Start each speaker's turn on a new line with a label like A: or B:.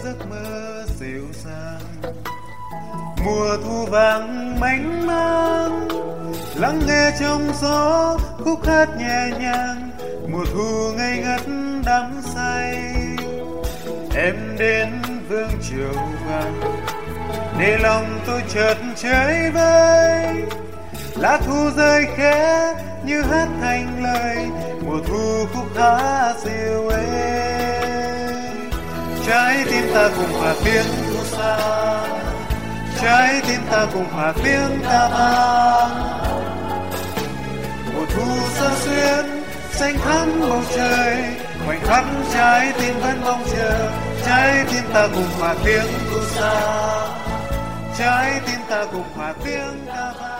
A: giấc mơ dịu dàng. Mùa thu vàng mênh mang, lắng nghe trong gió khúc hát nhẹ nhàng. Mùa thu ngây ngất đắm say, em đến vương triều vàng để lòng tôi chợt chơi vơi. Lá thu rơi khẽ như hát thành lời, mùa thu khúc hát dịu êm. Trái tim ta cùng hòa tiếng thu xa, trái tim ta cùng hòa tiếng ca vang. Mùa thu xa xuyên xanh thắm bầu trời, khoảnh khắc trái tim vẫn mong chờ. Trái tim ta cùng hòa tiếng thu xa, trái tim ta cùng hòa tiếng ca vang.